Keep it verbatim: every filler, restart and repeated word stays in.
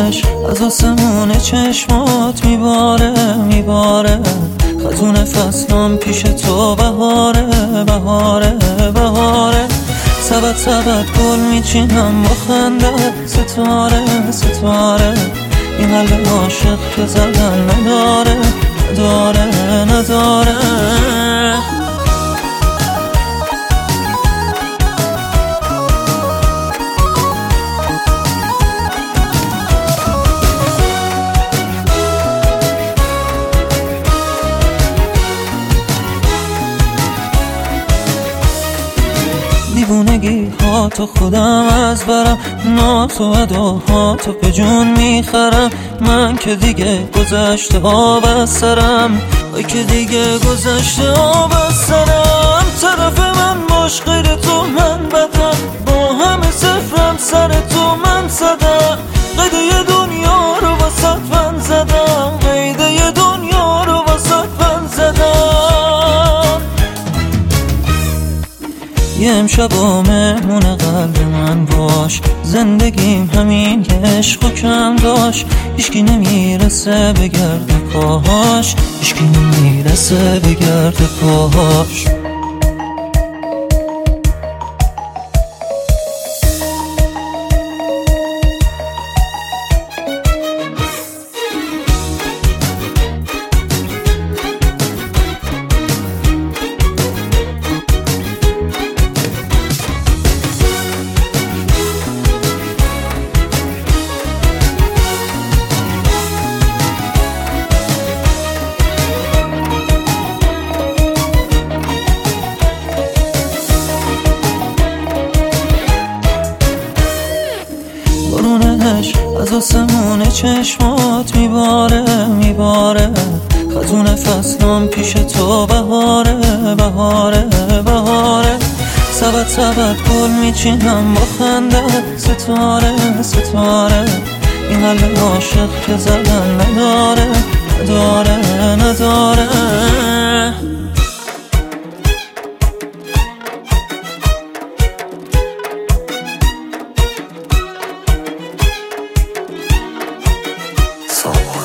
بارونش از آسمون چشمات میباره میباره، خزون فصلام پیش تو بهاره بهاره بهاره. سبت سبت گل میچینم با خنده، ستاره ستاره. این قلب عاشق که زدن نداره نداره نداره. دیوونگی ها تو خودم از برم، ناز و اداها تو به جون میخرم. من که دیگه گذشته آب از سرم، ای که دیگه گذشته آب از سرم. طرف من باش غیر تو من بدم، با همه صفرم سر تو من زدم. قیده دنیا رو واسط من زدم، قیده دنیا رو واسط من زدم. یه امشب و مهمون قلب من باش، زندگیم همین عشق و کم داشت. هیچکی نمیرسه به گرد پاهاش، هیچکی نمیرسه به گرد پاهاش. بارونش از آسمون چشمات میباره میباره، خزون فصلام پیش تو بهاره بهاره بهاره. سبت سبت گل میچینم با خنده، ستاره ستاره. این قلب عاشق که زدن نداره نداره نداره. So